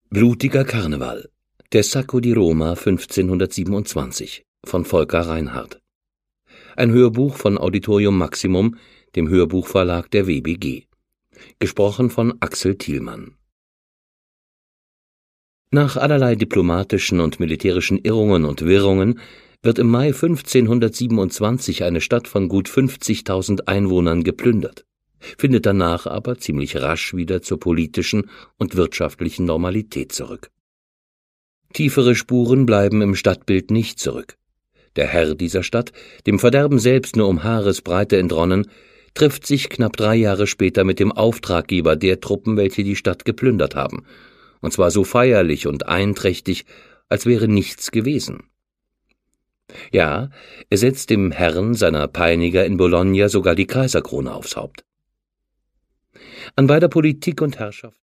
Blutiger Karneval. Der Sacco di Roma 1527 von Volker Reinhardt. Ein Hörbuch von Auditorium Maximum, dem Hörbuchverlag der WBG. Gesprochen von Axel Thielmann. Nach allerlei diplomatischen und militärischen Irrungen und Wirrungen wird im Mai 1527 eine Stadt von gut 50.000 Einwohnern geplündert, findet danach aber ziemlich rasch wieder zur politischen und wirtschaftlichen Normalität zurück. Tiefere Spuren bleiben im Stadtbild nicht zurück. Der Herr dieser Stadt, dem Verderben selbst nur um Haaresbreite entronnen, trifft sich knapp 3 Jahre später mit dem Auftraggeber der Truppen, welche die Stadt geplündert haben, und zwar so feierlich und einträchtig, als wäre nichts gewesen. Ja, er setzt dem Herrn seiner Peiniger in Bologna sogar die Kaiserkrone aufs Haupt. An beider Politik und Herrschaft